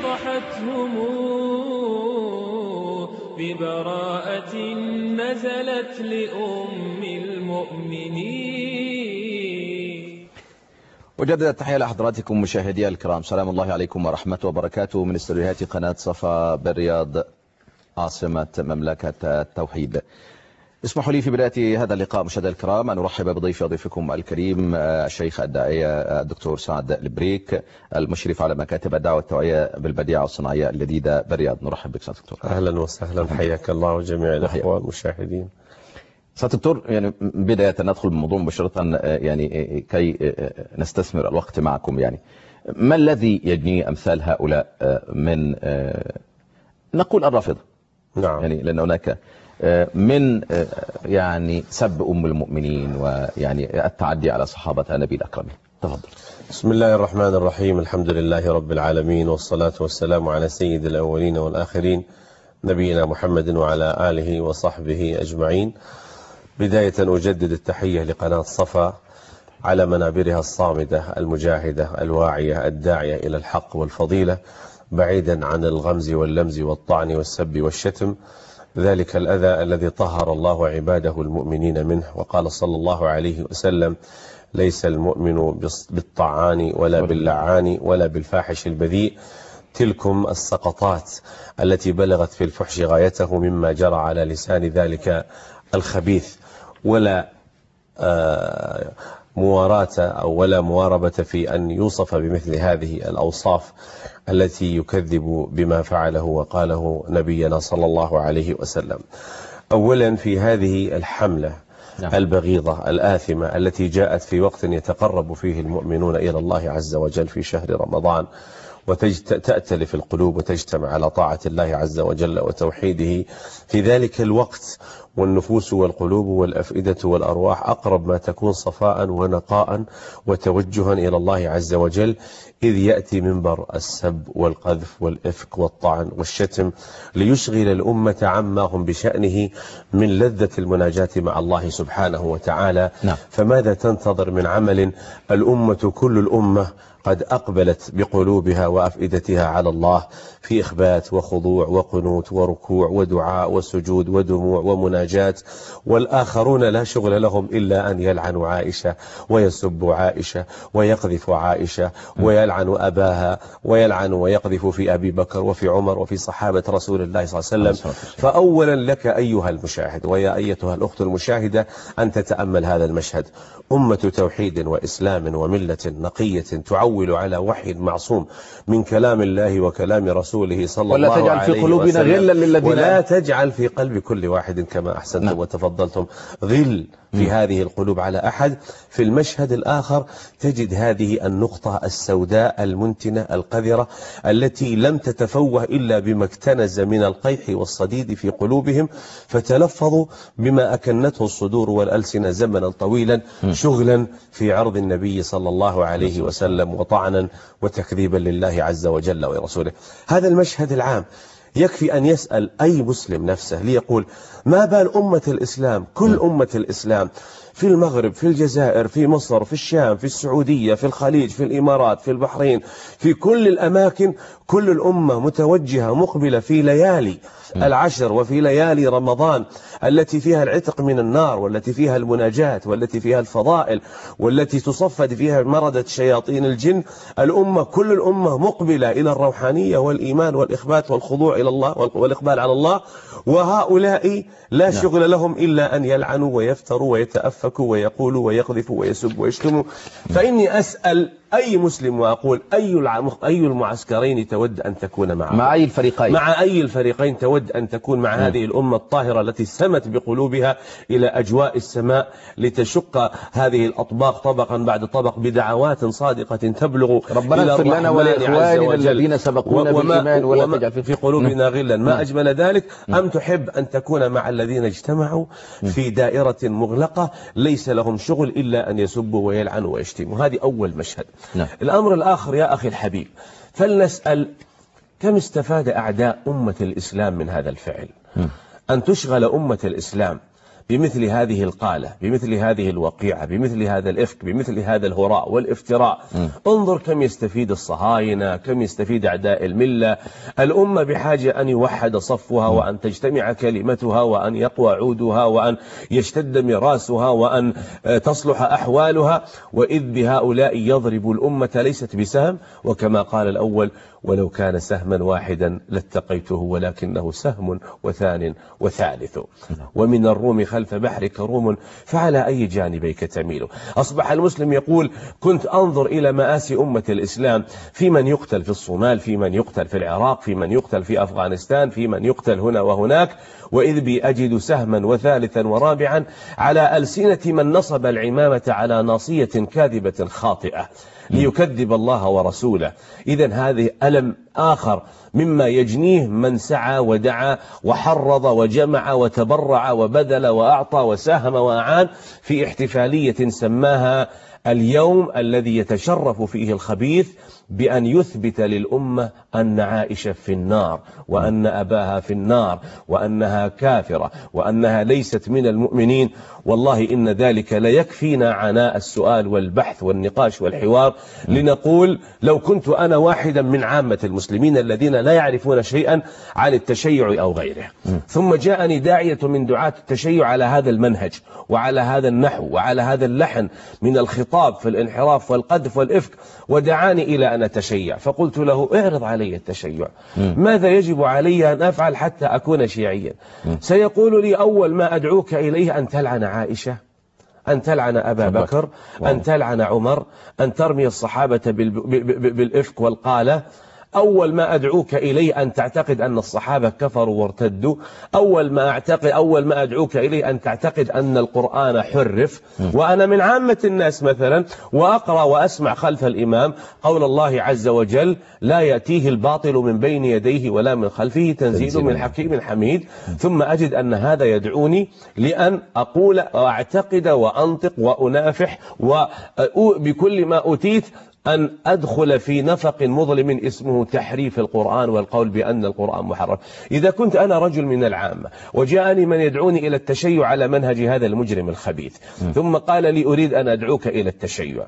فضحتهم ببراءة نزلت لأم المؤمنين. وجدد التحية لحضراتكم مشاهدي الكرام، سلام الله عليكم ورحمته وبركاته من استوديوهات قناة صفا بالرياض عاصمة مملكة التوحيد. اسمحوا لي في بداية هذا اللقاء مشاهدي الكرام أن أرحب بضيفكم الكريم الشيخ الداعية الدكتور سعد البريك، المشرف على مكاتب الدعوة والتوعية بالبديعة والصناعية الجديدة بالرياض. نرحب بك سعادة الدكتور. أهلا وسهلا، حياك الله وجميع الأخوة المشاهدين. سعادة الدكتور، يعني بداية ندخل بالموضوع مباشرة، يعني كي نستثمر الوقت معكم، يعني ما الذي يجني أمثال هؤلاء من نقول الرافضة؟ نعم. يعني لأن هناك من يعني سب أم المؤمنين ويعني التعدي على صحابة النبي الأكرم. تفضل. بسم الله الرحمن الرحيم، الحمد لله رب العالمين، والصلاة والسلام على سيد الأولين والآخرين نبينا محمد وعلى آله وصحبه أجمعين. بداية أجدد التحية لقناة صفا على منابرها الصامدة المجاهدة الواعية الداعية إلى الحق والفضيلة، بعيدا عن الغمز واللمز والطعن والسب والشتم، ذلك الأذى الذي طهر الله عباده المؤمنين منه. وقال صلى الله عليه وسلم: ليس المؤمن بالطعان ولا باللعان ولا بالفاحش البذيء. تلكم السقطات التي بلغت في الفحش غايته مما جرى على لسان ذلك الخبيث، ولا مواراة أو ولا مواربة في أن يوصف بمثل هذه الأوصاف التي يكذب بما فعله وقاله نبينا صلى الله عليه وسلم. أولا، في هذه الحملة البغيضة الآثمة التي جاءت في وقت يتقرب فيه المؤمنون إلى الله عز وجل في شهر رمضان، وتأتلف القلوب وتجتمع على طاعة الله عز وجل وتوحيده في ذلك الوقت، والنفوس والقلوب والأفئدة والأرواح أقرب ما تكون صفاء ونقاء وتوجها إلى الله عز وجل، إذ يأتي منبر السب والقذف والإفك والطعن والشتم ليشغل الأمة عما هم بشأنه من لذة المناجاة مع الله سبحانه وتعالى. فماذا تنتظر من عمل الأمة كل الأمة قد أقبلت بقلوبها وأفئدتها على الله في إخبات وخضوع وقنوت وركوع ودعاء وسجود ودموع ومناجاة، والآخرون لا شغل لهم إلا أن يلعنوا عائشة ويسبوا عائشة ويقذفوا عائشة ويلعنوا أباها ويلعنوا ويقذفوا في أبي بكر وفي عمر وفي صحابة رسول الله صلى الله عليه وسلم. فأولا لك أيها المشاهد ويا أيتها الأخت المشاهدة أن تتأمل هذا المشهد. أمة توحيد وإسلام وملة نقية تعول على وحي معصوم من كلام الله وكلام رسوله صلى الله عليه وسلم. ولا تجعل في قلوبنا غلا للذين، ولا تجعل في قلب كل واحد كما أحسنتم وتفضلتم غل في هذه القلوب على أحد. في المشهد الآخر تجد هذه النقطة السوداء المنتنة القذرة التي لم تتفوه إلا بما اكتنز من القيح والصديد في قلوبهم، فتلفظوا بما أكنته الصدور والألسنة زمنا طويلا شغلا في عرض النبي صلى الله عليه وسلم وطعنا وتكذيبا لله عز وجل ورسوله. هذا المشهد العام يكفي أن يسأل أي مسلم نفسه ليقول: ما بال أمة الإسلام، كل أمة الإسلام في المغرب، في الجزائر، في مصر، في الشام، في السعودية، في الخليج، في الإمارات، في البحرين، في كل الأماكن، كل الأمة متوجهة مقبلة في ليالي العشر وفي ليالي رمضان التي فيها العتق من النار، والتي فيها المناجاة، والتي فيها الفضائل، والتي تصفد فيها مردة شياطين الجن. الأمة كل الأمة مقبلة إلى الروحانية والإيمان والإخبات والخضوع إلى الله والإقبال على الله، وهؤلاء لا شغل لهم إلا أن يلعنوا ويفتروا ويتأفكوا ويقولوا ويقذفوا ويسبوا ويشتموا. فإني أسأل أي مسلم وأقول: أي المعسكرين تود أن تكون معه؟ مع أي الفريقين؟ مع أي الفريقين تود أن تكون مع هذه الأمة الطاهرة التي سمت بقلوبها إلى أجواء السماء لتشق هذه الأطباق طبقا بعد طبق بدعوات صادقة تبلغ ربنا اغفر لنا ولإخواننا الذين سبقونا بالإيمان ولا تجعل في قلوبنا غلا. ما أجمل ذلك. أم تحب أن تكون مع الذين اجتمعوا في دائرة مغلقة ليس لهم شغل إلا أن يسبوا ويلعنوا ويشتموا؟ هذه أول مشهد. الأمر الآخر يا أخي الحبيب، فلنسأل: كم استفاد أعداء أمة الإسلام من هذا الفعل؟ أن تشغل أمة الإسلام بمثل هذه القالة، بمثل هذه الوقيعة، بمثل هذا الإفك، بمثل هذا الهراء والافتراء. انظر كم يستفيد الصهاينة، كم يستفيد أعداء الملة. الأمة بحاجة أن يوحد صفها، وأن تجتمع كلمتها، وأن يقوى عودها، وأن يشتد مراسها، وأن تصلح أحوالها. وإذ بهؤلاء يضرب الأمة ليست بسهم، وكما قال الأول: ولو كان سهما واحدا لاتقيته ولكنه سهم وثان وثالث. ومن الروم خلف بحرك روم، فعلى أي جانبيك تميل. أصبح المسلم يقول: كنت أنظر إلى مآسي أمة الإسلام في من يقتل في الصومال، في من يقتل في العراق، في من يقتل في أفغانستان، في من يقتل هنا وهناك، وإذ بي أجد سهما وثالثا ورابعا على ألسنة من نصب العمامة على ناصية كاذبة خاطئة ليكذب الله ورسوله. إذن هذه ألم آخر مما يجنيه من سعى ودعا وحرض وجمع وتبرع وبذل وأعطى وساهم وأعان في احتفالية سماها اليوم الذي يتشرف فيه الخبيث بأن يثبت للأمة أن عائشة في النار، وأن أباها في النار، وأنها كافرة، وأنها ليست من المؤمنين. والله إن ذلك ليكفينا عناء السؤال والبحث والنقاش والحوار، لنقول: لو كنت أنا واحدا من عامة المسلمين الذين لا يعرفون شيئا عن التشيع أو غيره، ثم جاءني داعية من دعاة التشيع على هذا المنهج وعلى هذا النحو وعلى هذا اللحن من الخطاب في الانحراف والقذف والإفك، ودعاني إلى أن أتشيع، فقلت له: اعرض علي التشيع، ماذا يجب علي أن أفعل حتى أكون شيعيا؟ سيقول لي: أول ما أدعوك إليه أن تلعن عائشة، أن تلعن أبا بكر، أن تلعن عمر، أن ترمي الصحابة بالإفك والقالة. أول ما أدعوك إليه أن تعتقد أن الصحابة كفروا وارتدوا. أول ما أدعوك إليه أن تعتقد أن القرآن حرف. وأنا من عامة الناس مثلا، وأقرأ وأسمع خلف الإمام قول الله عز وجل: لا يأتيه الباطل من بين يديه ولا من خلفه تنزيل من حكيم حميد. ثم أجد أن هذا يدعوني لأن أقول وأعتقد وأنطق وأنافح وبكل ما أتيت أن أدخل في نفق مظلم اسمه تحريف القرآن والقول بأن القرآن محرف. إذا كنت أنا رجل من العامة وجاءني من يدعوني إلى التشيع على منهج هذا المجرم الخبيث، ثم قال لي: أريد أن أدعوك إلى التشيع،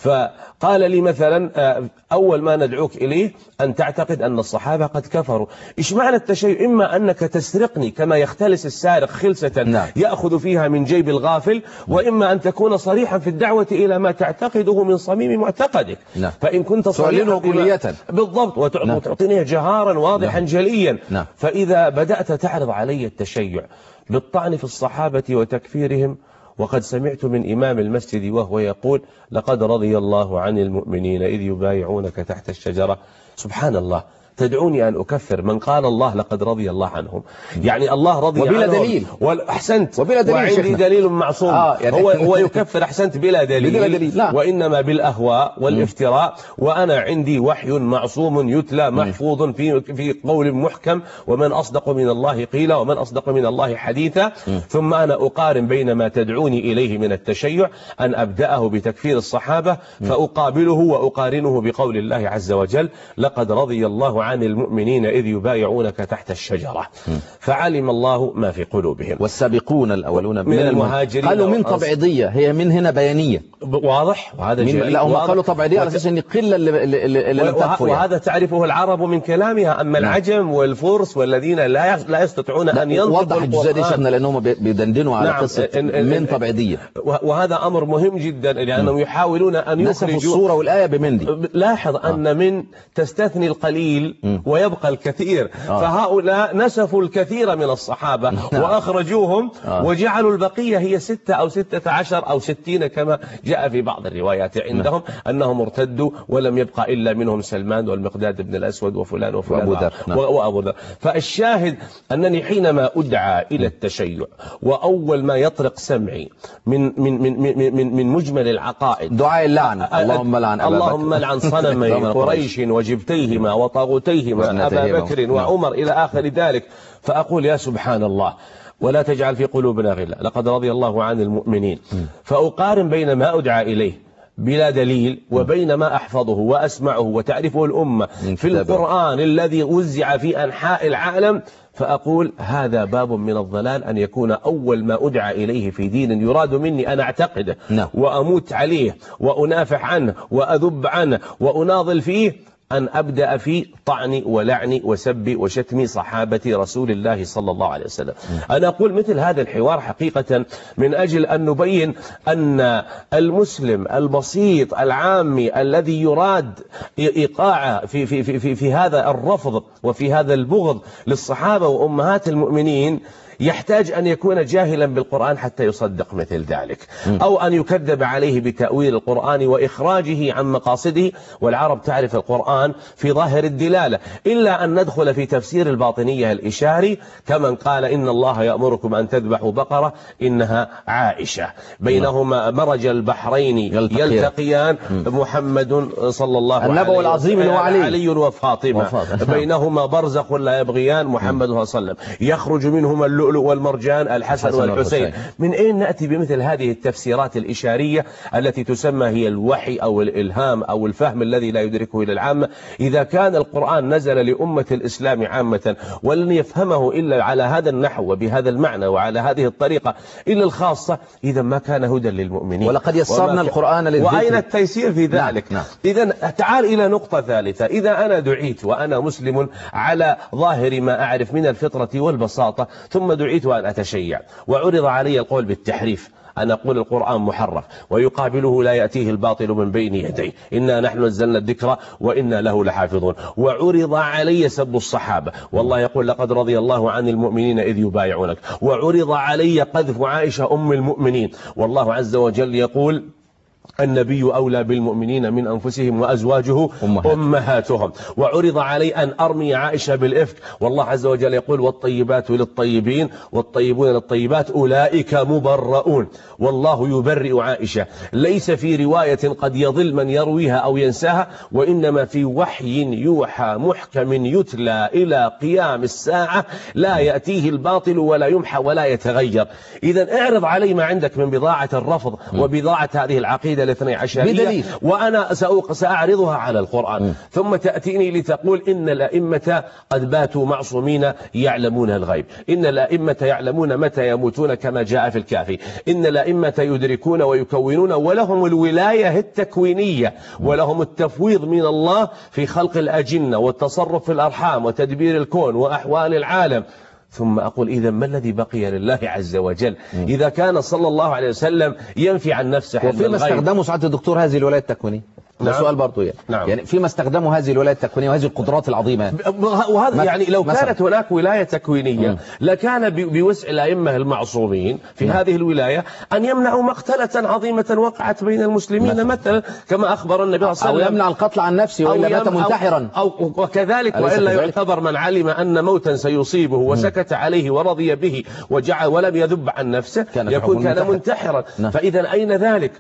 فقال لي مثلا: أول ما ندعوك إليه أن تعتقد أن الصحابة قد كفروا. إيش معنى التشيع؟ إما أنك تسرقني كما يختلس السارق خلسة يأخذ فيها من جيب الغافل، وإما أن تكون صريحا في الدعوة إلى ما تعتقده من صميم معتقدك. فإن كنت صريحا بالضبط وتعطيني جهارا واضحا جليا، فإذا بدأت تعرض علي التشيع بالطعن في الصحابة وتكفيرهم، وقد سمعت من إمام المسجد وهو يقول: لقد رضي الله عن المؤمنين إذ يبايعونك تحت الشجرة. سبحان الله، تدعوني أن أكفر من قال الله لقد رضي الله عنهم؟ يعني الله رضي وبلا عنهم دليل. أحسنت، وبلا دليل، وعندي دليل معصوم. يعني هو يكفر، أحسنت، بلا دليل. لا. وإنما بالأهواء والافتراء. وأنا عندي وحي معصوم يتلى محفوظ في قول محكم: ومن أصدق من الله قيلا ومن أصدق من الله حديثا. ثم أنا أقارن بين ما تدعوني إليه من التشيع، أن أبدأه بتكفير الصحابة، فأقابله وأقارنه بقول الله عز وجل: لقد رضي الله عن المؤمنين إذ يبايعونك تحت الشجرة. فعلم الله ما في قلوبهم. والسابقون الأولون من المهاجرين قالوا من طبعيدية، هي من هنا بيانية، واضح. وهذا لا، هم قالوا طبعيدية على أساس أن قلة اللي لم تكفر، وهذا تعرفه العرب من كلامها. أما العجم والفرس والذين لا يستطيعون أن ينطقوا وضح الجزء دي شيخنا، لأنهم بيدندنوا على قصة من طبعيدية، وهذا أمر مهم جدا، لأنهم يحاولون أن يخرجوا الصورة والآية بمندي. لاحظ أن من تستثني القليل ويبقى الكثير. فهؤلاء نسفوا الكثير من الصحابة وأخرجوهم وجعلوا البقية هي 6 أو 16 أو 60 كما جاء في بعض الروايات عندهم أنهم ارتدوا ولم يبقى إلا منهم سلمان والمقداد بن الأسود وفلان وفلان وأبو ذر. فالشاهد أنني حينما أدعى إلى التشيع، وأول ما يطرق سمعي من مجمل العقائد دعاء اللعنة: اللهم لعن صنمي قريش وجبتيهما وطاغوتيهما أبا بكر وعمر إلى آخر ذلك، فأقول: يا سبحان الله، ولا تجعل في قلوبنا غلا، لقد رضي الله عن المؤمنين. فأقارن بين ما أدعى إليه بلا دليل وبين ما أحفظه وأسمعه وتعرفه الأمة في القرآن الذي وزع في أنحاء العالم، فأقول هذا باب من الضلال أن يكون أول ما أدعى إليه في دين يراد مني أن أعتقده وأموت عليه وأنافح عنه وأذب عنه وأناضل فيه، أن أبدأ في طعن ولعن وسب وشتم صحابة رسول الله صلى الله عليه وسلم. أنا أقول مثل هذا الحوار حقيقة من أجل أن نبين أن المسلم البسيط العامي الذي يراد إيقاعه في هذا الرفض وفي هذا البغض للصحابة وأمهات المؤمنين يحتاج أن يكون جاهلا بالقرآن حتى يصدق مثل ذلك، أو أن يكذب عليه بتأويل القرآن وإخراجه عن مقاصده. والعرب تعرف القرآن في ظاهر الدلالة، إلا أن ندخل في تفسير الباطنية الإشاري كمن قال إن الله يأمركم أن تذبحوا بقرة إنها عائشة، بينهما مرج البحرين يلتقيان محمد صلى الله عليه وسلم النبي العظيم علي وفاطمة بينهما برزخ لا يبغيان محمد صلى الله عليه وسلم، يخرج منهما اللؤلؤ والمرجان الحسن والحسين. من أين نأتي بمثل هذه التفسيرات الإشارية التي تسمى هي الوحي أو الإلهام أو الفهم الذي لا يدركه إلى العامة؟ إذا كان القرآن نزل لأمة الإسلام عامة ولن يفهمه إلا على هذا النحو وبهذا المعنى وعلى هذه الطريقة إلا الخاصة، إذا ما كان هدى للمؤمنين. ولقد يسرنا القرآن للذكر، وأين التيسير في ذلك؟ إذا تعال إلى نقطة ثالثة. إذا أنا دعيت وأنا مسلم على ظاهر ما أعرف من الفطرة والبساطة، ثم دعيت أن أتشيع وعرض علي القول بالتحريف، أنا أقول القرآن محرف ويقابله لا يأتيه الباطل من بين يديه، إنا نحن نزلنا الذكر وإنا له لحافظون. وعرض علي سب الصحابة، والله يقول لقد رضي الله عن المؤمنين إذ يبايعونك. وعرض علي قذف عائشة أم المؤمنين، والله عز وجل يقول النبي أولى بالمؤمنين من أنفسهم وأزواجه أمهاتهم. وعرض علي أن أرمي عائشة بالإفك، والله عز وجل يقول والطيبات للطيبين والطيبون للطيبات أولئك مبرؤون. والله يبرئ عائشة، ليس في رواية قد يضل من يرويها أو ينساها، وإنما في وحي يوحى محكم يتلى إلى قيام الساعة لا يأتيه الباطل ولا يمحى ولا يتغير. إذا اعرض علي ما عندك من بضاعة الرفض وبضاعة هذه العقيدة الاثني عشرية وأنا سأعرضها على القرآن. ثم تأتيني لتقول إن الأئمة قد باتوا معصومين يعلمون الغيب، إن الأئمة يعلمون متى يموتون كما جاء في الكافي، إن الأئمة يدركون ويكونون ولهم الولاية التكوينية ولهم التفويض من الله في خلق الأجنة والتصرف في الأرحام وتدبير الكون وأحوال العالم. ثم أقول إذا ما الذي بقي لله عز وجل إذا كان صلى الله عليه وسلم ينفي عن نفسه؟ وفيما استخدموا سعادة الدكتور هذه الولاية التكوينية؟ ده سؤال برضو يعني فيما استخدموا هذه الولاية التكوينية وهذه القدرات العظيمة، وهذا يعني لو كانت هناك ولاية تكوينية لكان بوسع الأئمة المعصومين في هذه الولاية أن يمنعوا مقتلة عظيمة وقعت بين المسلمين مثلا كما أخبر النبي صلى الله عليه وسلم، أو يمنع القتل عن نفسه وإلا مات منتحرا، أو وكذلك وإلا يعتبر من علم أن موتا سيصيبه وسكت عليه ورضي به وجعل ولم يذب عن نفسه كان منتحرا. فإذا أين ذلك؟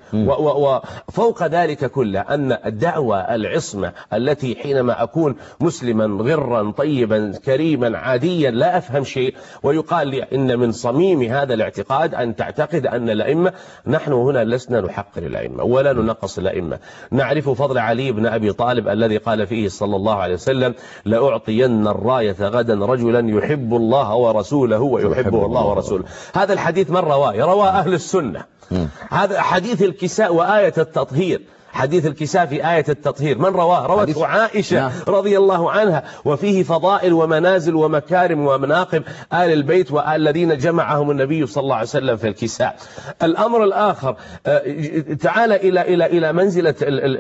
وفوق ذلك كله أن الدعوة العصمة التي حينما أكون مسلما غرا طيبا كريما عاديا لا أفهم شيء ويقال لي إن من صميم هذا الاعتقاد أن تعتقد أن الأئمة، نحن هنا لسنا نحقر الأئمة ولا ننقص الأئمة، نعرف فضل علي بن أبي طالب الذي قال فيه صلى الله عليه وسلم لأعطين الراية غدا رجلا يحب الله ورسوله ويحبه الله ورسوله. هذا الحديث من رواه أهل السنة. هذا حديث الكساء وآية التطهير، حديث الكساء في آية التطهير من رواه؟ روته عائشة رضي الله عنها، وفيه فضائل ومنازل ومكارم ومناقب آل البيت والذين جمعهم النبي صلى الله عليه وسلم في الكساء. الأمر الآخر، تعال إلى منزلة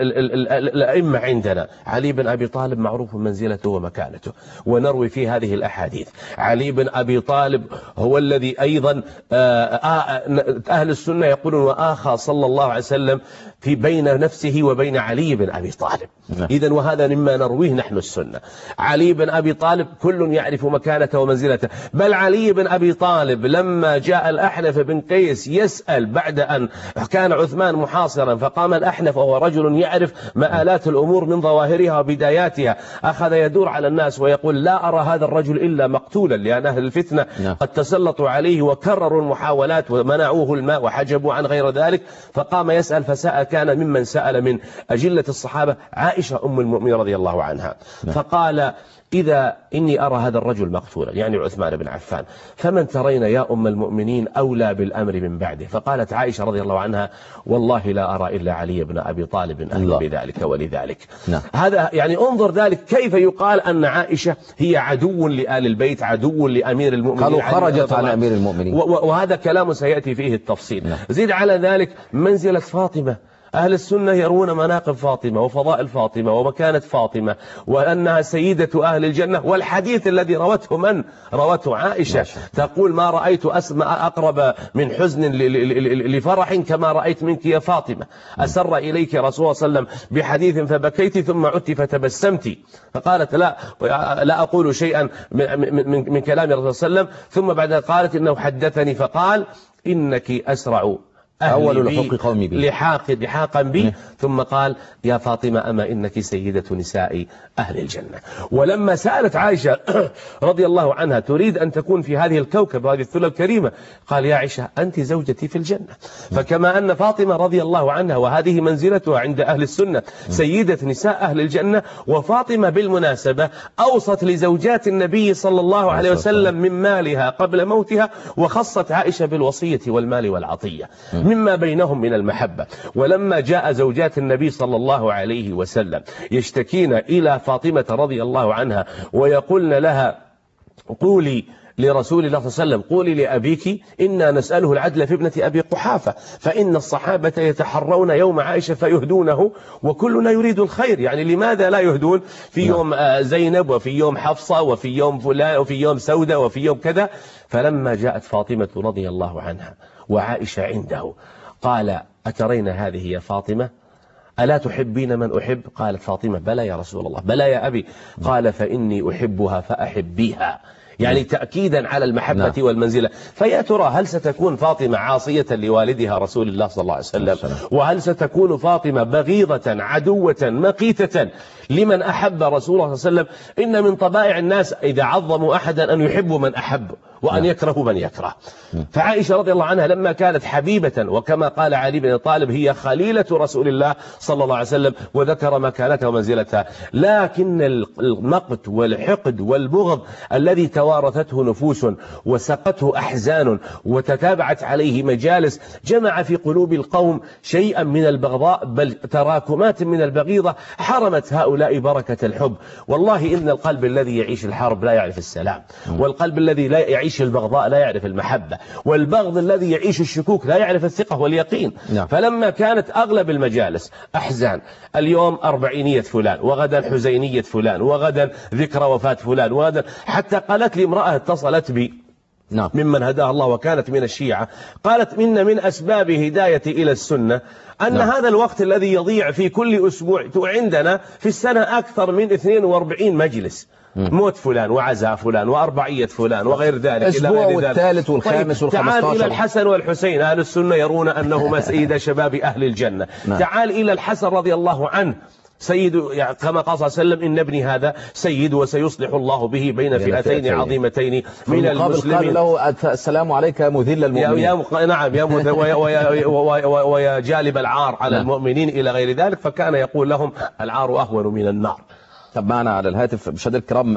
الأئمة عندنا. علي بن أبي طالب معروف منزلته ومكانته ونروي في هذه الأحاديث. علي بن أبي طالب هو الذي أيضا أهل السنة يقولون وآخى صلى الله عليه وسلم في بين نفس نفسه وبين علي بن أبي طالب. إذن وهذا مما نرويه نحن السنة. علي بن أبي طالب كل يعرف مكانته ومنزلته، بل علي بن أبي طالب لما جاء الأحنف بن قيس يسأل بعد أن كان عثمان محاصرا، فقام الأحنف وهو رجل يعرف مآلات الأمور من ظواهرها وبداياتها، أخذ يدور على الناس ويقول لا أرى هذا الرجل إلا مقتولا، لأن أهل الفتنة قد تسلطوا عليه وكرروا المحاولات ومنعوه الماء وحجبوا عن غير ذلك. فقام يسأل، فسأل كان ممن سأل من أجلة الصحابة عائشة أم المؤمنين رضي الله عنها، فقال إذا إني أرى هذا الرجل مقتولا، يعني عثمان بن عفان، فمن ترين يا أم المؤمنين أولى بالأمر من بعده؟ فقالت عائشة رضي الله عنها والله لا أرى إلا علي بن أبي طالب أهل بذلك ولذلك. هذا يعني انظر ذلك كيف يقال أن عائشة هي عدو لآل البيت، عدو لأمير المؤمنين، قالوا خرجت على أمير المؤمنين، وهذا كلام سيأتي فيه التفصيل. زيد على ذلك منزلة فاطمة، أهل السنة يرون مناقب فاطمة وفضائل فاطمة ومكانة فاطمة وأنها سيدة أهل الجنة، والحديث الذي روته من؟ روته عائشة، تقول ما رأيت أقرب من حزن لفرح كما رأيت منك يا فاطمة، أسر إليك رسول الله صلى الله عليه وسلم بحديث فبكيت ثم عدت فتبسمت، فقالت لا أقول شيئا من كلام الرسول صلى الله عليه وسلم، ثم بعد قالت إنه حدثني فقال إنك أسرع أول لحوق قومي بي لحاقا بي، ثم قال يا فاطمة أما إنك سيدة نساء أهل الجنة. ولما سألت عائشة رضي الله عنها تريد أن تكون في هذه الكوكب وهذه الثلة الكريمة، قال يا عائشة أنت زوجتي في الجنة. فكما أن فاطمة رضي الله عنها وهذه منزلتها عند أهل السنة سيدة نساء أهل الجنة، وفاطمة بالمناسبة أوصت لزوجات النبي صلى الله عليه وسلم من مالها قبل موتها، وخصت عائشة بالوصية والمال والعطية مما بينهم من المحبة. ولما جاء زوجات النبي صلى الله عليه وسلم يشتكين إلى فاطمة رضي الله عنها ويقولن لها قولي لرسول الله صلى الله عليه وسلم قولي لأبيك إنا نسأله العدل في ابنة أبي قحافة، فإن الصحابة يتحرون يوم عائشة فيهدونه وكلنا يريد الخير، يعني لماذا لا يهدون في يوم زينب وفي يوم حفصة وفي يوم فلان وفي يوم سودة وفي يوم كذا؟ فلما جاءت فاطمة رضي الله عنها وعائشة عنده قال أترين هذه يا فاطمة ألا تحبين من أحب؟ قالت فاطمة بلى يا رسول الله، بلى يا أبي. قال فإني أحبها فأحبيها، يعني تأكيدا على المحبة والمنزلة. فيا ترى هل ستكون فاطمة عاصية لوالدها رسول الله صلى الله عليه وسلم؟ وهل ستكون فاطمة بغيضة عدوة مقيتة لمن أحب رسول الله صلى الله عليه وسلم؟ إن من طبائع الناس إذا عظموا أحدا أن يحبوا من أحب وأن يكرهوا من يكره. فعائشة رضي الله عنها لما كانت حبيبة، وكما قال علي بن طالب هي خليلة رسول الله صلى الله عليه وسلم، وذكر مكانتها ومنزلتها، لكن المقت والحقد والبغض الذي توارثته نفوس وسقته أحزان وتتابعت عليه مجالس جمع في قلوب القوم شيئا من البغضاء، بل تراكمات من البغيضة حرمت هؤلاء بركة الحب. والله إن القلب الذي يعيش الحرب لا يعرف السلام، والقلب الذي لا يعيش البغضاء لا يعرف المحبة، والبغض الذي يعيش الشكوك لا يعرف الثقة واليقين. فلما كانت أغلب المجالس أحزان، اليوم أربعينية فلان، وغدا حزينية فلان، وغدا ذكرى وفاة فلان، وغدا حتى قالت لي امرأة اتصلت بي ممن هداها الله وكانت من الشيعة، قالت إن من أسباب هدايتي إلى السنة أن هذا الوقت الذي يضيع في كل أسبوع عندنا في السنة أكثر من 42 مجلس، موت فلان وعزاء فلان وأربعية فلان وغير ذلك، أسبوع والثالث والخامس والخمسة. تعال إلى الحسن والحسين، أهل السنة يرون أنهما سيد شباب أهل الجنة. تعال إلى الحسن رضي الله عنه سيد، يعني كما قال صلى الله عليه وسلم إن ابني هذا سيد وسيصلح الله به بين فئتين عظيمتين من المسلمين. قال له السلام عليك مذل المؤمنين. نعم ويا جالب العار على المؤمنين إلى غير ذلك، فكان يقول لهم العار أهون من النار. طب معنا على الهاتف مشاهدينا الكرام،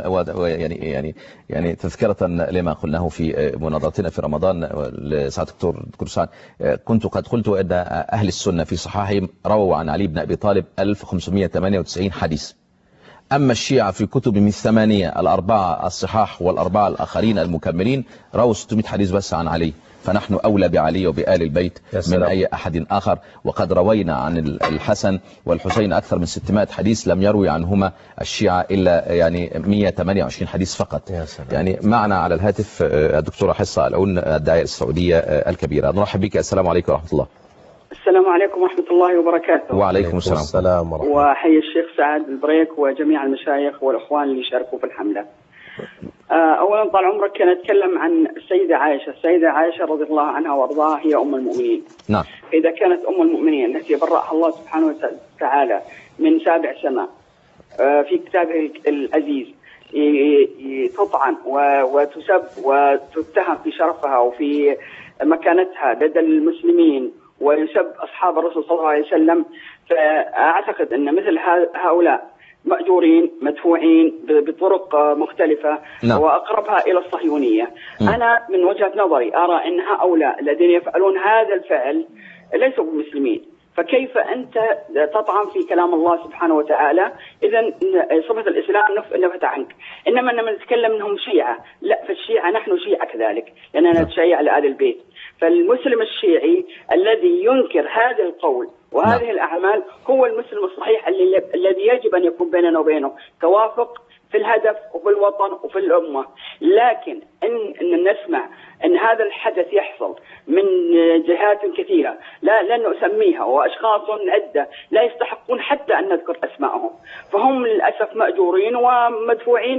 يعني تذكرة لما قلناه في مناظرتنا في رمضان لسعادة الدكتور سعد، كنت قد قلت أن أهل السنة في صحاحهم رووا عن علي بن أبي طالب 1598 حديث، أما الشيعة في كتبهم الثمانية الأربعة الصحاح والأربعة الآخرين المكملين رووا 600 حديث بس عن علي، فنحن أولى بعلي وبآل البيت من أي أحد آخر. وقد روينا عن الحسن والحسين أكثر من 600 حديث لم يروي عنهما الشيعة إلا يعني 128 حديث فقط. يعني معنا على الهاتف الدكتورة حصة العون الداعية السعودية الكبيرة، نرحب بك. السلام عليكم ورحمة الله. السلام عليكم ورحمة الله وبركاته. وعليكم السلام ورحمة الله. وحي الشيخ سعد البريك وجميع المشايخ والأخوان اللي شاركوا في الحملة. أولا طال عمرك نتكلم عن السيدة عائشة. السيدة عائشة رضي الله عنها وارضاها هي أم المؤمنين. نعم. إذا كانت أم المؤمنين التي برأها الله سبحانه وتعالى من سابع سماء في كتابه العزيز تطعن وتسب وتتهم في شرفها وفي مكانتها لدى المسلمين ويسب أصحاب الرسول صلى الله عليه وسلم، فأعتقد أن مثل هؤلاء مأجورين مدفوعين بطرق مختلفة. نعم. وأقربها إلى الصهيونية. أنا من وجهة نظري أرى أن هؤلاء الذين يفعلون هذا الفعل ليسوا بمسلمين، فكيف أنت تطعن في كلام الله سبحانه وتعالى؟ إذا صفة الإسلام نفت عنك. إنما لما نتكلم أنهم شيعة، لا، فالشيعة نحن شيعة كذلك لأننا نتشيع لآل البيت. فالمسلم الشيعي الذي ينكر هذا القول وهذه الأعمال هو المسلم الصحيح الذي يجب أن يكون بيننا وبينه توافق في الهدف وفي الوطن وفي الأمة. لكن إن نسمع أن هذا الحدث يحصل من جهات كثيرة لن نسميها، وأشخاص عدة لا يستحقون حتى أن نذكر أسمائهم، فهم للأسف مأجورين ومدفوعين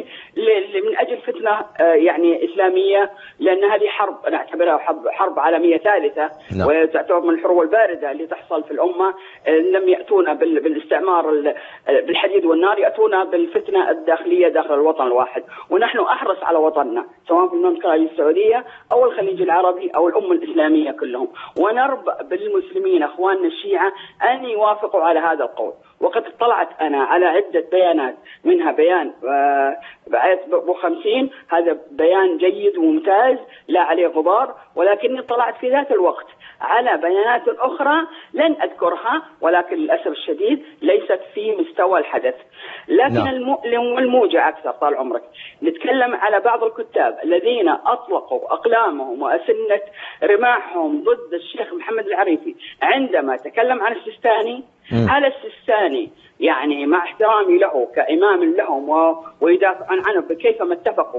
من أجل فتنة يعني إسلامية، لأن هذه حرب نعتبرها حرب عالمية ثالثة. نعم. وتعتبر من الحروب الباردة اللي تحصل في الأمة. لم يأتونا بالاستعمار بالحديد والنار، يأتونا بالفتنة الداخلية داخل الوطن الواحد. ونحن أحرص على وطننا سواء في المملكة السعودية أو الخليج العربي أو الأمة الإسلامية كلهم، ونربأ بالمسلمين أخواننا الشيعة أن يوافقوا على هذا القول. وقد اطلعت أنا على عدة بيانات، منها بيان بعيد ب 50، هذا بيان جيد وممتاز لا عليه غبار، ولكني اطلعت في ذات الوقت على بيانات أخرى لن أذكرها، ولكن للأسف الشديد ليست في مستوى الحدث. لكن المؤلم والموجع أكثر طال عمرك نتكلم على بعض الكتاب الذين أطلقوا أقلامهم وأسنة رماحهم ضد الشيخ محمد العريفي عندما تكلم عن السيستاني. على السيستاني يعني مع احترامي له كإمام لهم ويدافع عنه بكيفما اتفقوا،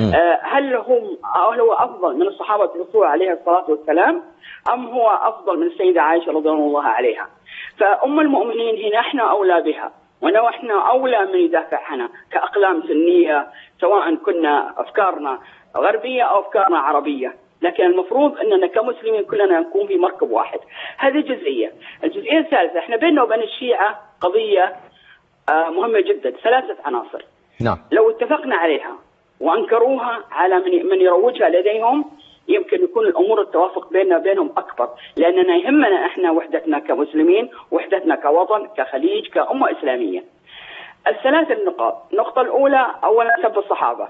هل هو أفضل من الصحابة الرسول عليه الصلاة والسلام أم هو أفضل من السيدة عائشة رضي الله عنها؟ فأم المؤمنين هنا احنا أولى بها، ونحن أولى من يدافع عنها كأقلام سنية، سواء كنا أفكارنا غربية أو أفكارنا عربية. لكن المفروض أننا كمسلمين كلنا نكون في مركب واحد. هذه جزئية. الجزئية الثالثة، احنا بيننا وبين الشيعة قضية مهمة جدا، 3 عناصر. نعم. لو اتفقنا عليها وأنكروها على من يروجها لديهم، يمكن يكون الأمور التوافق بيننا وبينهم أكبر، لأننا يهمنا إحنا وحدتنا كمسلمين، وحدتنا كوطن، كخليج، كأمة إسلامية. ال3 النقاط. النقطة الأولى أولا سب الصحابة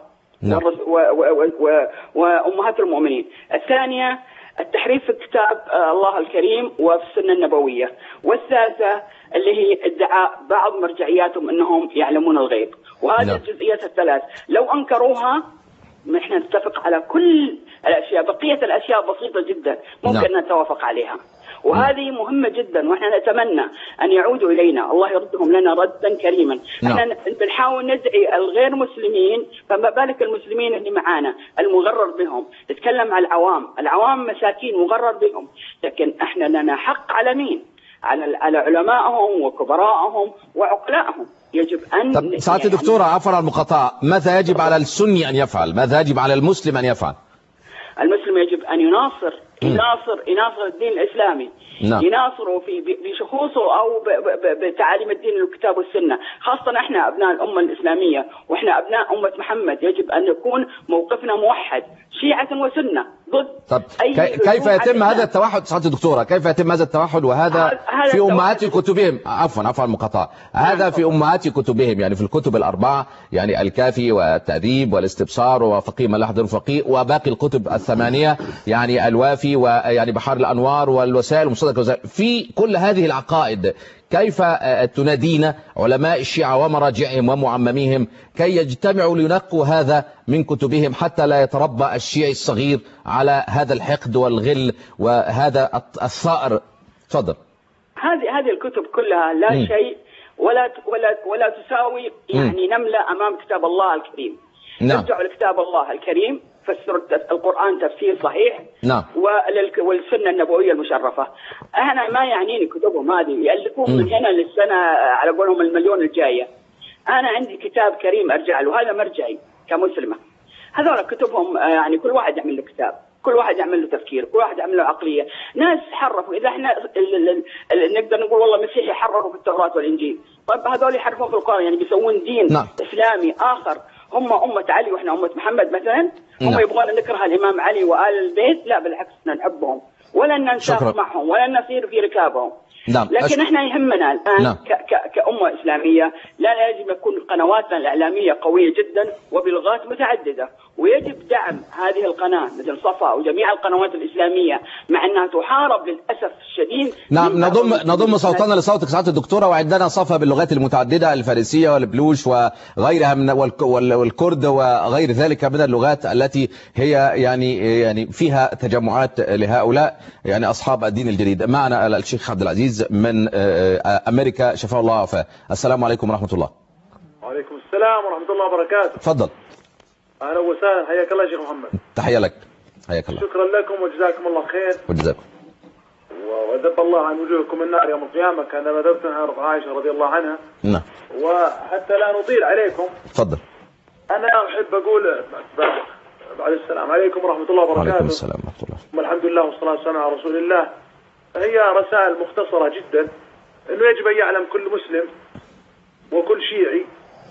وأمهات المؤمنين. الثانية التحريف في كتاب الله الكريم وفي السنة النبوية. والثالثة اللي هي ادعاء بعض مرجعياتهم أنهم يعلمون الغيب. وهذه الجزئيات ال3 لو أنكروها نحن نتفق على كل الأشياء، بقية الأشياء بسيطة جدا ممكن نتوافق عليها. وهذه مهمة جدا، ونحن نتمنى أن يعودوا إلينا، الله يردهم لنا ردا كريما. نحن بنحاول ندعي الغير مسلمين، فما بالك المسلمين اللي معانا المغرر بهم. نتكلم على العوام مساكين مغرر بهم، لكن احنا لنا حق على مين؟ على علمائهم وكبراءهم وعقلائهم. يجب أن طب سعادة الدكتورة عفوا على المقاطعة، ماذا يجب علي السني أن يفعل؟ ماذا يجب على المسلم أن يفعل؟ المسلم يجب أن يناصر الدين الإسلامي. نعم. يناصره بشخوصه أو بتعاليم الدين والكتاب والسنة، خاصة احنا أبناء الأمة الإسلامية وإحنا أبناء أمة محمد. يجب أن يكون موقفنا موحد، شيعة وسنة ضد كيف يتم هذا التوحد سعادة الدكتورة؟ كيف يتم هذا التوحد وهذا في أمهات كتبهم؟ عفوا على المقاطعة. هذا في أمهات كتبهم، يعني في الكتب ال4، يعني الكافي والتأديب والاستبصار وفقيه من لا يحضر فقيه وباقي الكتب ال8، يعني الوافي ويعني بحار الأنوار والوسائل ومصدق الوسائل. في كل هذه العقائد كيف تنادين علماء الشيعة ومراجعهم ومعمميهم كي يجتمعوا لينقوا هذا من كتبهم حتى لا يتربى الشيعي الصغير على هذا الحقد والغل وهذا الثائر؟ تفضل. هذه الكتب كلها لا شيء ولا تساوي يعني نملة أمام كتاب الله الكريم. ارجعوا لكتاب الله الكريم يفسر القرآن تفسير صحيح. نعم. والسنة النبوية المشرفة. أنا ما يعنيني كتبهم هذه يألفون من هنا للسنة على قولهم المليون الجاية. أنا عندي كتاب كريم أرجع له، هذا مرجعي كمسلمة. هذول كتبهم يعني كل واحد يعمل له كتاب، كل واحد يعمل له تفكير، كل واحد يعمل له عقلية. ناس حرفوا، إذا احنا نقدر نقول والله مسيحي حرفوا في التوراة والإنجيل، طيب هذول يحرفون في القرآن، يعني بيسوون دين نعم. إسلامي آخر. هم أمة علي وإحنا أمة محمد مثلا، هم يبغون نكره الإمام علي وآل البيت، لا بالعكس نحبهم ولا ننساق معهم ولا نصير في ركابهم. نعم. لكن احنا يهمنا الآن نعم. كأمة إسلامية لا يجب يكون قنواتنا الإعلامية قوية جدا وبلغات متعددة، ويجب دعم هذه القناة مثل صفا وجميع القنوات الإسلامية مع أنها تحارب للأسف الشديد. نعم. نضم صوتنا لصوتك سعادة الدكتورة، وعندنا صفا باللغات المتعددة، الفارسية والبلوش وغيرها من والكرد وغير ذلك من اللغات التي هي يعني فيها تجمعات لهؤلاء يعني أصحاب الدين الجديد. معنا الشيخ عبد العزيز من أمريكا شفاه الله وعافاه. السلام عليكم ورحمة الله. وعليكم السلام ورحمة الله وبركاته. تفضل. أهلا وسهلا، حياك الله يا شيخ محمد. تحية لك. حياك الله. شكرا لكم وجزاكم الله خير. وجزاكم. وذب الله عن وجوهكم النار يوم القيامة كما ذبتها عائشة رضي الله عنها. نعم. وحتى لا نطيل عليكم، تفضل. أنا أحب أقول بعد السلام عليكم ورحمة الله وبركاته. وعليكم السلام ورحمة الله. والحمد لله والصلاة والسلام على رسول الله. هي رسائل مختصرة جدا، أنه يجب أن يعلم كل مسلم وكل شيعي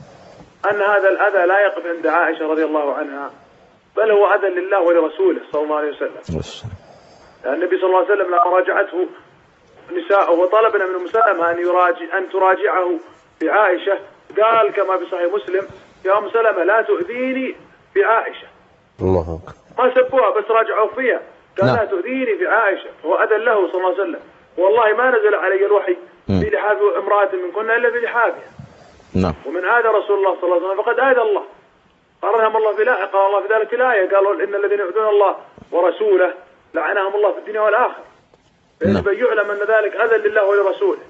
أن هذا الأذى لا يقف عند عائشة رضي الله عنها، بل هو أذى لله ولرسوله صلى الله عليه وسلم. النبي صلى الله عليه وسلم لما راجعته نساءه وطلبنا من مسلمة أن تراجعه في عائشة، قال كما في صحيح مسلم: يا أم سلمة لا تؤذيني في عائشة. الله أكبر. ما سبوها بس راجعوا فيها، قال لا تؤذيني في عائشة، هو أذى له صلى الله عليه وسلم. والله ما نزل علي الوحي في لحاف امرأة منكن إلا في لحافها. نعم. ومن هذا رسول الله صلى الله عليه وسلم فقد آذى الله. قرنهم الله في الآية، قال الله في ذلك الآية، قالوا إن الذين يؤذون الله ورسوله لعنهم الله في الدنيا والآخرة. يجب أن يعلم أن ذلك أذى لله ولرسوله.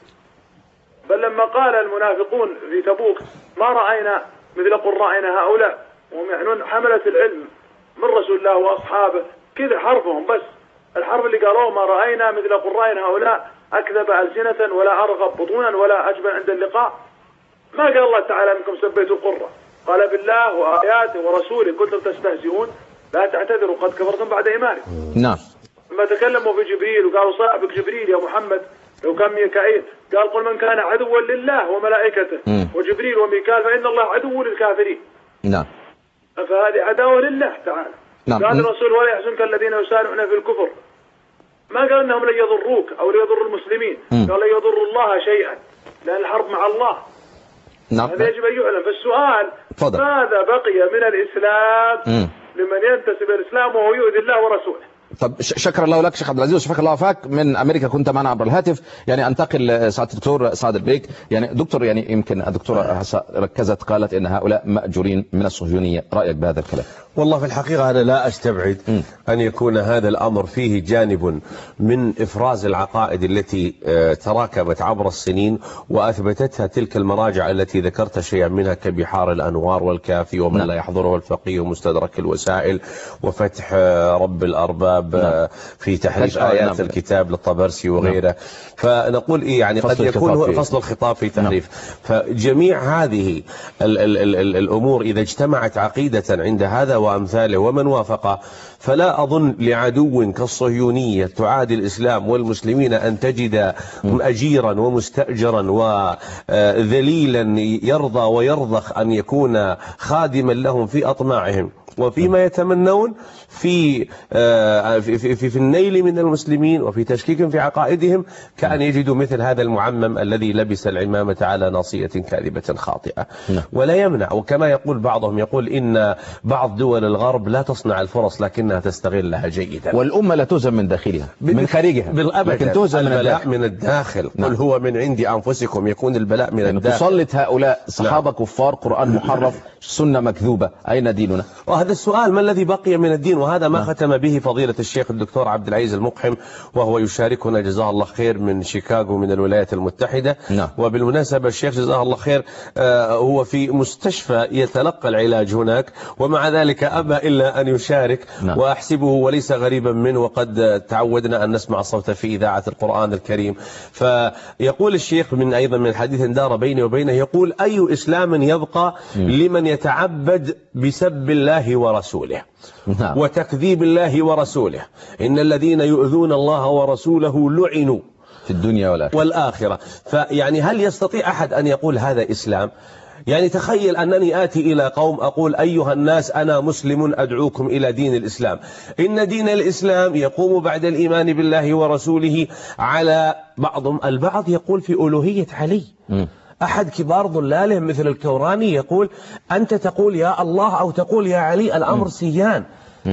بل لما قال المنافقون في تبوك: ما رأينا مثل قرائنا هؤلاء، وهم يعنون حملة العلم من رسول الله وأصحابه، كذا حرفهم بس الحرف اللي قالوه: ما رأينا مثل قرائنا هؤلاء أكذب ألسنة ولا أرغب بطونا ولا أجبن عند اللقاء. ما قال الله تعالى: منكم سبيتوا القرة، قال: بالله وآياته ورسوله كنتم تستهزئون لا تعتذروا قد كفرتم بعد إيمانكم. نعم. لما تكلموا في جبريل وقالوا: صاحبك جبريل يا محمد لو كان ميكائيل، قال: قل من كان عدوا لله وملائكته وجبريل وميكال فإن الله عدو للكافرين. نعم. فهذه عداوة لله تعالى. نعم. قال الرسول: ولا يحزنك الذين يسارعون في الكفر. ما قال انهم لن يضروك او لن يضروا المسلمين، قال لن يضروا الله شيئا، لان الحرب مع الله. نعم. هذا يجب ان يعلم. فالسؤال: ماذا بقي من الاسلام لمن ينتسب الاسلام وهو يؤذي الله ورسوله؟ طب شكر الله لك شيخ عبد العزيز وشفاك الله وفاك. من امريكا كنت معنا عبر الهاتف. يعني انتقل سعاده الدكتور سعد البيك. يعني دكتور، يعني يمكن الدكتوره ركزت قالت ان هؤلاء ماجورين من الصهيونيه، رايك بهذا الكلام؟ والله في الحقيقة أنا لا أستبعد أن يكون هذا الأمر فيه جانب من إفراز العقائد التي تراكمت عبر السنين وأثبتتها تلك المراجع التي ذكرت شيئا منها كبحار الأنوار والكافي ومن لا يحضره الفقيه ومستدرك الوسائل وفتح رب الأرباب في تحريف آيات الكتاب للطبرسي وغيره. فنقول إيه يعني قد يكون فصل الخطاب في تحريف. فجميع هذه الأمور إذا اجتمعت عقيدة عند هذا وأمثاله ومن وافقه، فلا أظن لعدو كالصهيونية تعادي الإسلام والمسلمين أن تجد أجيرا ومستأجرا وذليلا يرضى ويرضخ أن يكون خادما لهم في أطماعهم وفيما يتمنون في النيل من المسلمين وفي تشكيك في عقائدهم، كأن يجدوا مثل هذا المعمم الذي لبس العمامة على ناصية كاذبة خاطئة. ولا يمنع، وكما يقول بعضهم يقول إن بعض دول الغرب لا تصنع الفرص لكنها تستغلها جيدا، والأمة لا تهزم من داخلها من خارجها، لكن تهزم البلاء من الداخل. قل هو من عند أنفسكم، يكون البلاء من الداخل. تسلط هؤلاء صحابة كفار، قرآن محرف، سنة مكذوبة، أين ديننا؟ وهذا السؤال ما الذي بقي من الدين؟ وهذا ما ختم به فضيلة الشيخ الدكتور عبد العزيز المقحم، وهو يشاركنا جزاه الله خير من شيكاغو من الولايات المتحدة. وبالمناسبة الشيخ جزاه الله خير هو في مستشفى يتلقى العلاج هناك، ومع ذلك أبى إلا أن يشارك. وأحسبه وليس غريبا منه، وقد تعودنا أن نسمع صوته في إذاعة القرآن الكريم. فيقول الشيخ أيضا من حديث دار بيني وبينه، يقول: أي إسلام يبقى لمن يتعبد بسب الله ورسوله وتكذيب الله ورسوله؟ إن الذين يؤذون الله ورسوله لعنوا في الدنيا والآخرة. فيعني هل يستطيع أحد أن يقول هذا إسلام؟ يعني تخيل أنني آتي إلى قوم أقول: أيها الناس أنا مسلم أدعوكم إلى دين الإسلام. إن دين الإسلام يقوم بعد الإيمان بالله ورسوله على البعض يقول في ألوهية علي. أحد كبار ضلاله مثل الكوراني يقول: أنت تقول يا الله أو تقول يا علي، الأمر سيان.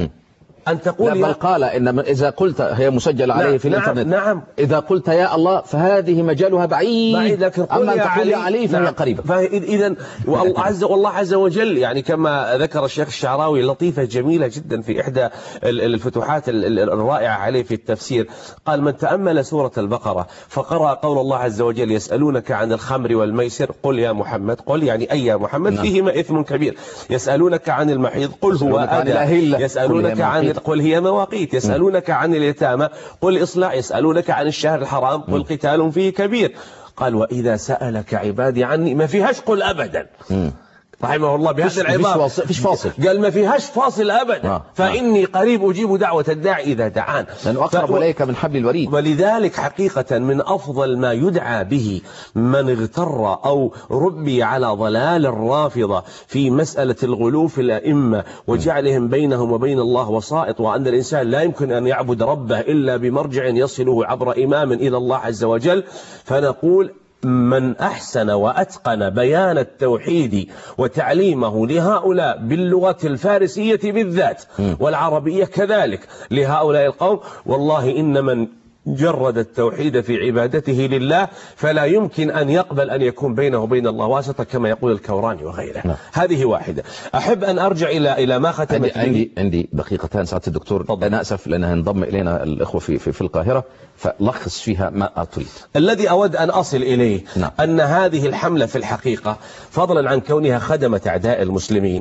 أن تقول لا، بل قال إن إذا قلت، هي مسجلة عليه في الإنترنت، إذا قلت يا الله فهذه مجالها بعيد، لكن أما أن تقول يا علي فهي قريبة. فإذا والله عز وجل يعني كما ذكر الشيخ الشعراوي لطيفة جميلة جدا في إحدى الفتوحات الرائعة عليه في التفسير، قال: من تأمل سورة البقرة فقرأ قول الله عز وجل: يسألونك عن الخمر والميسر قل يا محمد، قل يعني أي يا محمد، فيهما إثم كبير. يسألونك عن المحيض قل هو أذى، يسألونك عن قل هي مواقيت، يسألونك عن اليتامى قل إصلاح، يسألونك عن الشهر الحرام قل قتال فيه كبير. قال: وإذا سألك عبادي عني، ما فيهاش قل أبدا. رحمه الله بهذه العبارة فيش فاصل، قال ما فيهاش فاصل أبدا. فإني قريب أجيب دعوة الداعي إذا دعان، لأنه أقرب إليك من حبل الوريد. ولذلك حقيقة من أفضل ما يدعى به من اغتر أو ربي على ضلال الرافضة في مسألة الغلو في الأئمة وجعلهم بينهم وبين الله وسائط، وأن الإنسان لا يمكن أن يعبد ربه إلا بمرجع يصله عبر إمام إلى الله عز وجل. فنقول: من أحسن وأتقن بيان التوحيد وتعليمه لهؤلاء باللغة الفارسية بالذات والعربية كذلك لهؤلاء القوم، والله إن من جرد التوحيد في عبادته لله فلا يمكن أن يقبل أن يكون بينه وبين الله واسطة كما يقول الكوراني وغيره. هذه واحدة. أحب أن أرجع إلى ما ختمت عندي دقيقتان سعادة الدكتور. أنا أسف لأنها انضم إلينا الإخوة في القاهرة، فلخص فيها ما تريد. الذي أود أن أصل إليه أن هذه الحملة في الحقيقة فضلا عن كونها خدمت أعداء المسلمين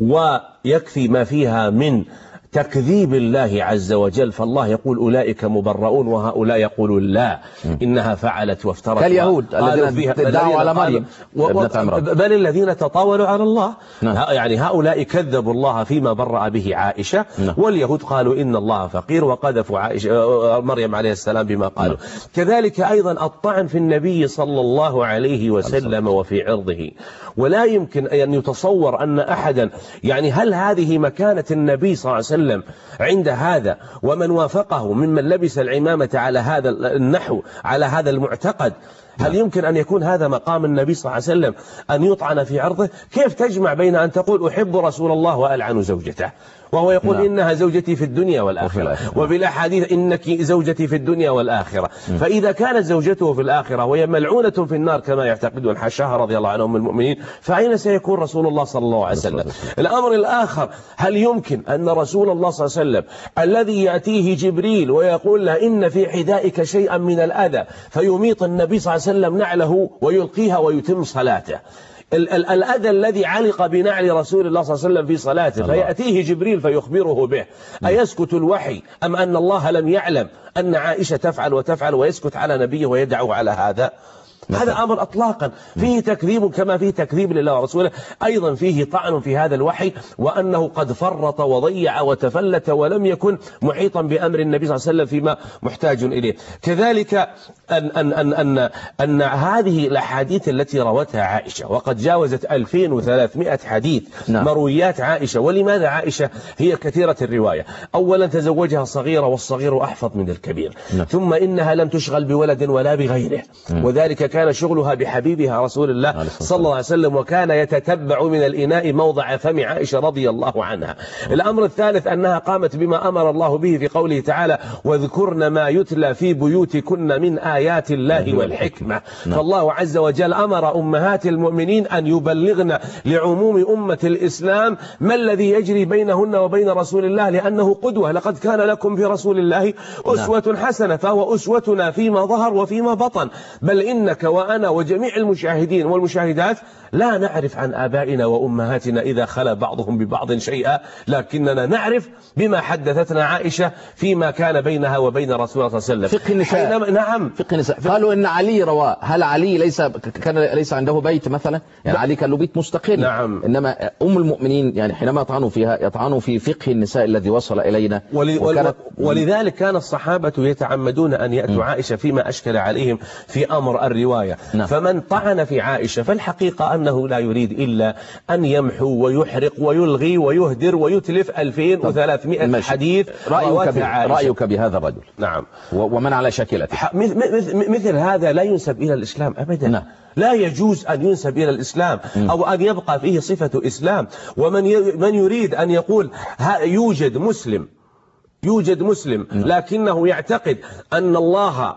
ويكفي ما فيها من تكذيب الله عز وجل، فالله يقول: أولئك مبرؤون، وهؤلاء يقولون لا إنها فعلت وافترت. كاليهود الذين ادعوا على مريم ابنة عمران، بل الذين تطاولوا على الله. يعني هؤلاء كذبوا الله فيما برأ به عائشة، واليهود قالوا إن الله فقير وقذفوا مريم عليه السلام بما قالوا. كذلك أيضا الطعن في النبي صلى الله عليه وسلم وفي عرضه. ولا يمكن أن يتصور أن أحدا، يعني هل هذه مكانة النبي صلى الله عليه وسلم عند هذا ومن وافقه ممن لبس العمامة على هذا النحو على هذا المعتقد؟ هل يمكن أن يكون هذا مقام النبي صلى الله عليه وسلم أن يطعن في عرضه؟ كيف تجمع بين أن تقول أحب رسول الله وألعن زوجته، وهو يقول إنها زوجتي في الدنيا والآخرة، وبالأحاديث إنك زوجتي في الدنيا والآخرة؟ فإذا كانت زوجته في الآخرة وهي ملعونة في النار كما يعتقدون حاشاها رضي الله عنهم المؤمنين، فأين سيكون رسول الله صلى الله عليه وسلم؟ الأمر الآخر: هل يمكن أن رسول الله صلى الله عليه وسلم الذي يأتيه جبريل ويقول له إن في حذائك شيئا من الأذى فيميط النبي صلى الله عليه وسلم نعله ويلقيها ويتم صلاته، الأذى الذي علق بنعل رسول الله صلى الله عليه وسلم في صلاته فيأتيه جبريل فيخبره به، أيسكت الوحي أم أن الله لم يعلم أن عائشة تفعل وتفعل ويسكت على نبيه ويدعو على هذا؟ هذا أمر أطلاقا فيه تكذيب كما فيه تكذيب لله ورسوله، أيضا فيه طعن في هذا الوحي وأنه قد فرط وضيع وتفلت ولم يكن محيطا بأمر النبي صلى الله عليه وسلم فيما محتاج إليه. كذلك أن هذه الأحاديث التي روتها عائشة وقد جاوزت 2300 حديث مرويات عائشة. ولماذا عائشة هي كثيرة الرواية؟ أولا تزوجها صغيرة والصغير أحفظ من الكبير، ثم إنها لم تشغل بولد ولا بغيره، وذلك كان شغلها بحبيبها رسول الله صلى الله عليه وسلم، وكان يتتبع من الإناء موضع فم عائشة رضي الله عنها. الأمر الثالث أنها قامت بما أمر الله به في قوله تعالى: واذكرن ما يتلى في بيوتكن من آيات الله والحكمة. فالله عز وجل أمر أمهات المؤمنين أن يبلغن لعموم أمة الإسلام ما الذي يجري بينهن وبين رسول الله، لأنه قدوة. لقد كان لكم في رسول الله أسوة حسنة، فهو أسوتنا فيما ظهر وفيما بطن. بل إنك وأنا وجميع المشاهدين والمشاهدات لا نعرف عن آبائنا وأمهاتنا إذا خلا بعضهم ببعض شيئا، لكننا نعرف بما حدثتنا عائشة فيما كان بينها وبين رسول الله صلى الله عليه وسلم. فقه النساء. نعم، فقه النساء. قالوا إن علي رواه. هل علي ليس عنده بيت مثلا؟ يعني علي كان له بيت مستقل. نعم. إنما أم المؤمنين يعني حينما يطعنوا فيها يطعنوا في فقه النساء الذي وصل إلينا. ولذلك كان الصحابة يتعمدون أن يأتوا عائشة فيما أشكل عليهم في أمر الرواية. فمن طعن في عائشة فالحقيقة أنه لا يريد إلا أن يمحو ويحرق ويلغي ويهدر ويتلف 2300 حديث. رأيك بهذا الرجل؟ نعم. ومن على شكلته مثل هذا لا ينسب إلى الإسلام أبدا. لا يجوز أن ينسب إلى الإسلام أو أن يبقى فيه صفة إسلام. ومن يريد أن يقول يوجد مسلم لكنه يعتقد أن الله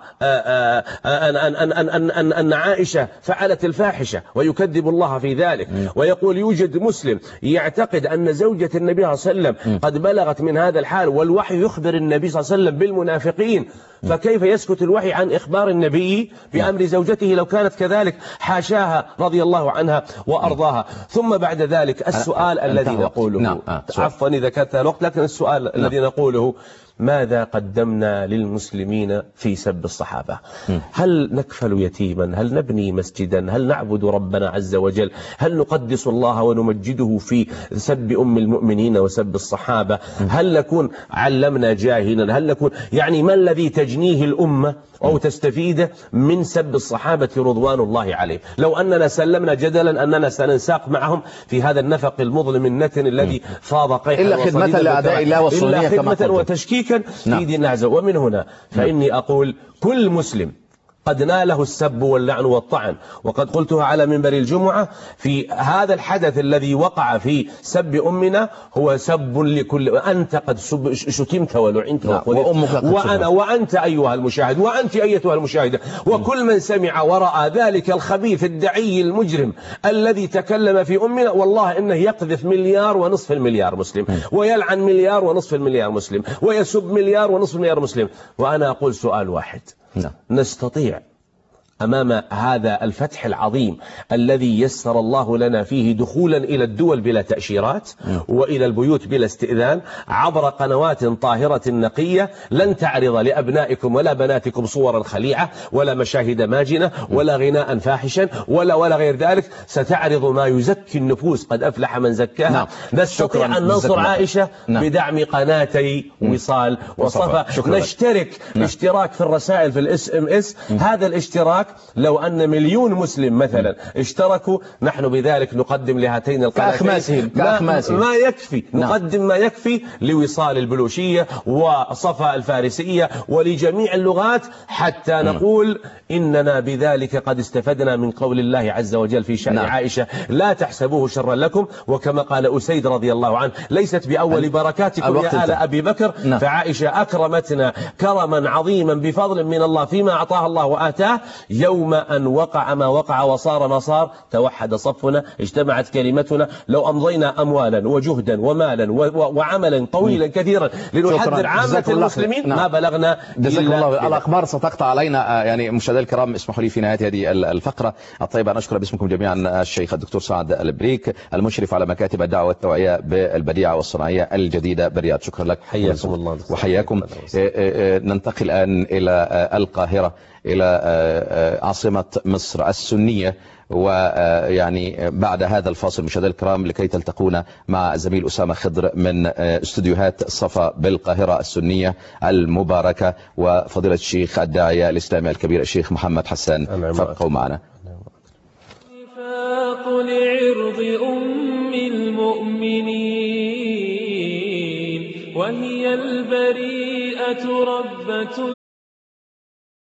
أن عائشة فعلت الفاحشة ويكذب الله في ذلك، ويقول يوجد مسلم يعتقد أن زوجة النبي صلى الله عليه وسلم قد بلغت من هذا الحال، والوحي يخبر النبي صلى الله عليه وسلم بالمنافقين، فكيف يسكت الوحي عن إخبار النبي بأمر زوجته لو كانت كذلك؟ حاشاها رضي الله عنها وأرضاها. ثم بعد ذلك السؤال الذي نقوله، عفوا إذا كانت الوقت، لكن السؤال الذي نقوله: ماذا قدمنا للمسلمين في سب الصحابة؟ هل نكفل يتيما؟ هل نبني مسجدا؟ هل نعبد ربنا عز وجل؟ هل نقدس الله ونمجده في سب أم المؤمنين وسب الصحابة؟ هل نكون علمنا جاهلا؟ هل نكون يعني ما الذي تجنيه الأمة أو تستفيد من سب الصحابة رضوان الله عليه؟ لو أننا سلمنا جدلا أننا سننساق معهم في هذا النفق المظلم النتن الذي فاض قيحا إلا خدمة لأعداء الله والصنية كما خدمة وتشكيكا في دين النعزة. ومن هنا فإني أقول كل مسلم قد ناله السب واللعن والطعن، وقد قلتها على منبر الجمعة في هذا الحدث الذي وقع في سب أمنا هو سب لكل. أنت قد شتمت ولعنت وأنا وأنت أيها المشاهد وأنت أيتها المشاهدة، وكل من سمع ورأى ذلك الخبيث الدعي المجرم الذي تكلم في أمنا، والله إنه يقذف 1.5 مليار مسلم، ويلعن 1.5 مليار مسلم، ويسب 1.5 مليار مسلم. وأنا أقول سؤال واحد: نستطيع أمام هذا الفتح العظيم الذي يسر الله لنا فيه دخولا إلى الدول بلا تأشيرات وإلى البيوت بلا استئذان عبر قنوات طاهرة نقية لن تعرض لأبنائكم ولا بناتكم صورا خليعة ولا مشاهد ماجنة ولا غناء فاحشا ولا غير ذلك، ستعرض ما يزكي النفوس، قد أفلح من زكاها. نستطيع أن ننصر عائشة بدعم قناتي وصال وصفا. نشترك اشتراك في الرسائل في الSMS. هذا الاشتراك لو أن 1,000,000 مسلم مثلا اشتركوا، نحن بذلك نقدم لهاتين القناتين ما يكفي. نقدم ما يكفي لوصال البلوشية وصفا الفارسية ولجميع اللغات، حتى نقول إننا بذلك قد استفدنا من قول الله عز وجل في شأن عائشة: لا تحسبوه شرا لكم، وكما قال أسيد رضي الله عنه: ليست بأول بركاتكم يا آل أبي بكر، فعائشة أكرمتنا كرما عظيما بفضل من الله فيما أعطاها الله وآتاه. يوم أن وقع ما وقع وصار ما صار، توحد صفنا، اجتمعت كلمتنا. لو أمضينا أموالا وجهدا ومالا وعملا طويلا كثيرا لنحذر عامة المسلمين ما بلغنا. جزاكم الله. الأخبار ستقطع علينا يعني مشاهدينا الكرام. اسمحوا لي في نهاية هذه الفقرة الطيبة أن أشكر باسمكم جميعا الشيخ الدكتور سعد البريك، المشرف على مكاتب الدعوة والتوعية بالبديعة والصناعية الجديدة بالرياض. شكرا لك. حياكم الله وحياكم. ننتقل الآن إلى القاهرة، إلى عاصمة مصر السنية، ويعني بعد هذا الفاصل مشاهدينا الكرام لكي تلتقونا مع زميل أسامة خضر من استوديوهات صفا بالقاهرة السنية المباركة وفضيلة الشيخ الداعية الإسلامي الكبير الشيخ محمد حسان، فابقوا معنا. لعرض أم المؤمنين وهي البريئة ربة